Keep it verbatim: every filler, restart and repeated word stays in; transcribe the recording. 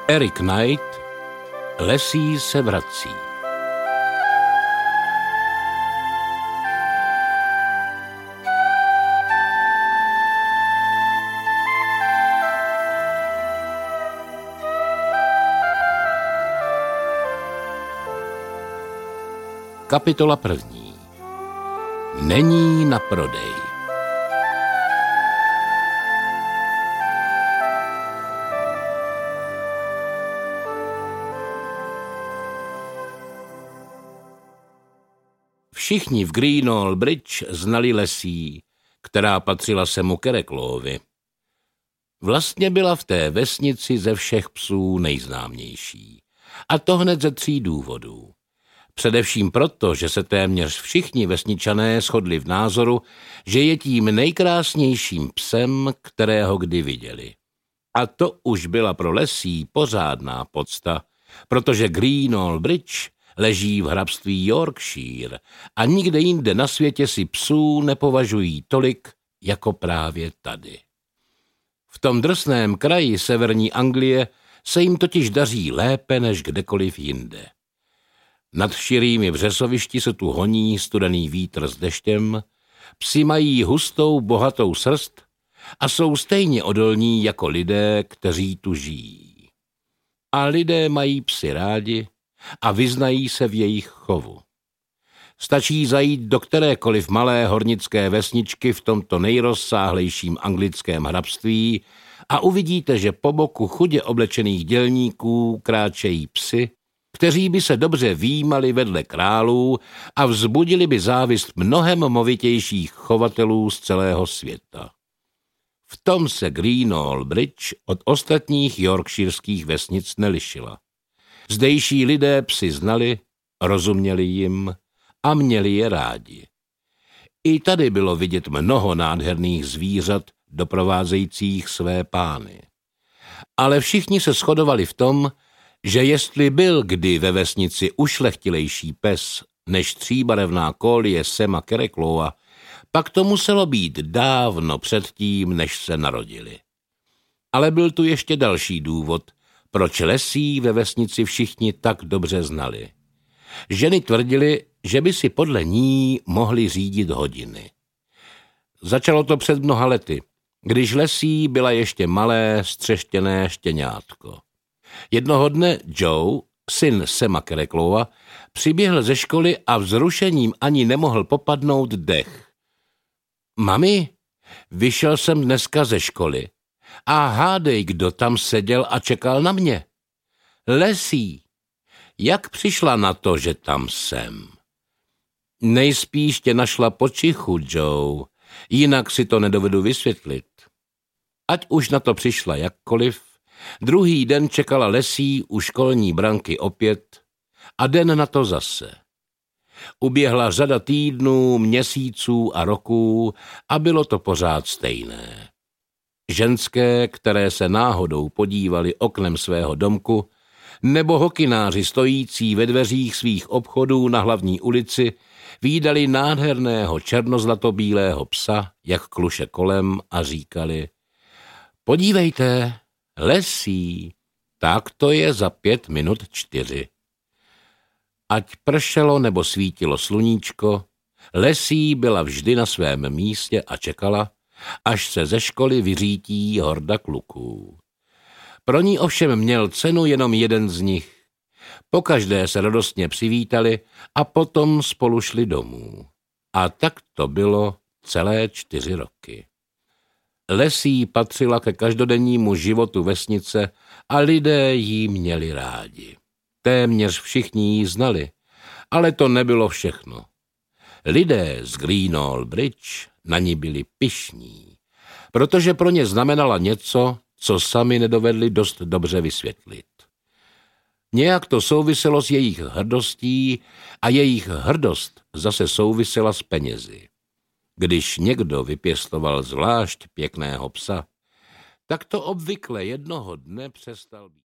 Eric Knight, Lesí se vrací. Kapitola první. Není na prodej. Všichni v Greenall Bridge znali Lesí, která patřila Samu Carreclovovi. Vlastně byla v té vesnici ze všech psů nejznámější. A to hned ze tří důvodů. Především proto, že se téměř všichni vesničané shodli v názoru, že je tím nejkrásnějším psem, kterého kdy viděli. A to už byla pro Lesí pořádná podsta, protože Greenall Bridge leží v hrabství Yorkshire a nikde jinde na světě si psů nepovažují tolik, jako právě tady. V tom drsném kraji severní Anglie se jim totiž daří lépe než kdekoliv jinde. Nad širými břesovišti se tu honí studený vítr s deštěm, psi mají hustou, bohatou srst a jsou stejně odolní jako lidé, kteří tu žijí. A lidé mají psy rádi a vyznají se v jejich chovu. Stačí zajít do kterékoliv malé hornické vesničky v tomto nejrozsáhlejším anglickém hrabství a uvidíte, že po boku chudě oblečených dělníků kráčejí psy, kteří by se dobře výjímali vedle králů a vzbudili by závist mnohem movitějších chovatelů z celého světa. V tom se Greenall Bridge od ostatních yorkshireských vesnic nelišila. Zdejší lidé psy znali, rozuměli jim a měli je rádi. I tady bylo vidět mnoho nádherných zvířat doprovázejících své pány. Ale všichni se shodovali v tom, že jestli byl kdy ve vesnici ušlechtilejší pes než tříbarevná kolie Sama Carreclova, pak to muselo být dávno předtím, než se narodili. Ale byl tu ještě další důvod, proč Lesí ve vesnici všichni tak dobře znali. Ženy tvrdily, že by si podle ní mohly řídit hodiny. Začalo to před mnoha lety, když Lesí byla ještě malé, střeštěné štěňátko. Jednoho dne Joe, syn Sama Carreclova, přiběhl ze školy a vzrušením ani nemohl popadnout dech. Mami, vyšel jsem dneska ze školy a hádej, kdo tam seděl a čekal na mě. Lesí. Jak přišla na to, že tam jsem? Nejspíš tě našla po čichu, Joe, jinak si to nedovedu vysvětlit. Ať už na to přišla jakkoliv, druhý den čekala Lesí u školní branky opět a den na to zase. Uběhla řada týdnů, měsíců a roků a bylo to pořád stejné. Ženské, které se náhodou podívali oknem svého domku, nebo hokynáři stojící ve dveřích svých obchodů na hlavní ulici, vídali nádherného černozlatobílého psa, jak kluše kolem a říkali: podívejte, Lesí, tak to je za pět minut čtyři. Ať pršelo nebo svítilo sluníčko, Lesí byla vždy na svém místě a čekala, až se ze školy vyřítí horda kluků. Pro ní ovšem měl cenu jenom jeden z nich. Pokaždé se radostně přivítali a potom spolu šli domů. A tak to bylo celé čtyři roky. Lesí patřila ke každodennímu životu vesnice a lidé ji měli rádi. Téměř všichni ji znali, ale to nebylo všechno. Lidé z Greenall Bridge na ní byli pyšní, protože pro ně znamenala něco, co sami nedovedli dost dobře vysvětlit. Nějak to souviselo s jejich hrdostí a jejich hrdost zase souvisela s penězi. Když někdo vypěstoval zvlášť pěkného psa, tak to obvykle jednoho dne přestal být.